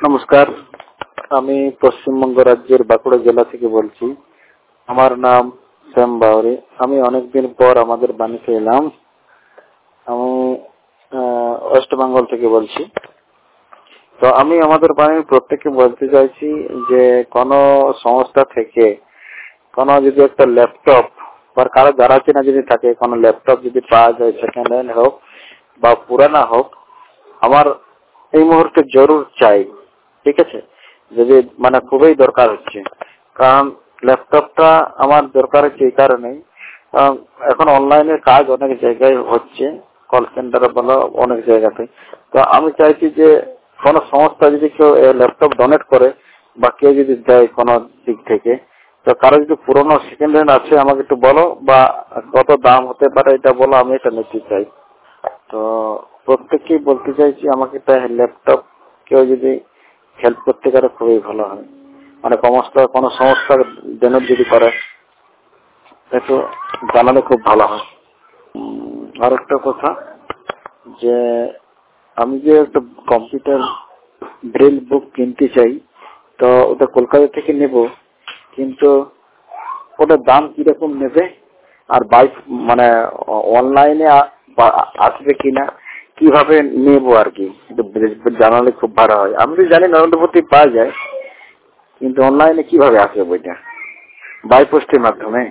নমস্কার, আমি পশ্চিমবঙ্গ রাজ্যের বাঁকুড়া জেলা থেকে বলছি। আমার নাম শ্যাম বাউরি। আমি অনেকদিন পর আমাদের বাণীতে এলাম। আমি ওয়েস্ট বেঙ্গল থেকে বলছি। তো আমি আমাদের বাণীর প্রত্যেককে বলতে চাইছি যে কোনো সংস্থা থেকে কোনো যদি একটা ল্যাপটপ বা কারো জানা চেনা যদি থাকে, কোনো ল্যাপটপ যদি পাওয়া যায়, সেকেন্ড হ্যান্ড হোক বা পুরানা হোক, আমার এই মুহূর্তে জরুর চাই। ঠিক আছে, যদি মানে খুবই দরকার হচ্ছে। কারণ ল্যাপটপটা আমার দরকার হচ্ছে এই কারণেই, এখন অনলাইনে কাজ অনেক জায়গায় হচ্ছে, কল সেন্টারে বলো, অনেক জায়গাতে। তো আমি চাইছি যে কোনো সংস্থা যদি কেউ ল্যাপটপ ডোনেট করে বা কেউ যদি দেয় কোনো দিক থেকে, তো কারো যদি পুরোনো সেকেন্ড হ্যান্ড আছে আমাকে একটু বলো, বা কত দাম হতে পারে এটা বলো, আমি এটা নিতে চাই। তো প্রত্যেককেই বলতে চাইছি আমাকে একটা ল্যাপটপ কেউ যদি হেল্প করতে পারে খুবই ভালো হয়। মানে কোনো সংস্থা ডোনেট যদি করে একটু জানালে খুব ভালো হয়। আর একটা কথা, যে আমি যে একটা কম্পিউটার ব্রেল বুক কিনতে চাই, তো ওটা কলকাতা থেকে নেব, কিন্তু ওটার দাম কিরকম নেবে, আর মানে অনলাইনে আসবে কিনা, কিভাবে নেবো আর কি, জানালে খুব ভালো হয়। আমি তো জানি নরেন্দ্রপতি পাওয়া যায়, কিন্তু অনলাইনে কিভাবে আসবে বইটা, বাই পোস্টের মাধ্যমে।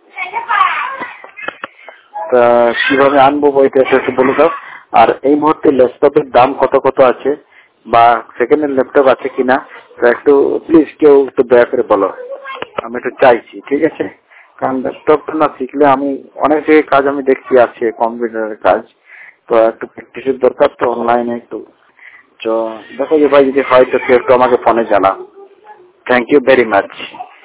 তা কিভাবে আনবো বইটা একটু বলে দাও। আর এই মুহূর্তে ল্যাপটপের দাম কত কত আছে, বা সেকেন্ড হ্যান্ড ল্যাপটপ আছে কিনা, একটু প্লিজ কেউ একটু দয়া করে বলো, আমি একটু চাইছি। ঠিক আছে, কারণ ল্যাপটপটা না শিখলে আমি অনেক জায়গায় কাজ আমি দেখছি আছে কম্পিউটারের কাজ, তো একটু প্র্যাকটিসের দরকার, তো অনলাইনে একটু। তো দেখো যে ভাই যদি হয় তো কেউ একটু আমাকে ফোনে জানা। Thank you very much.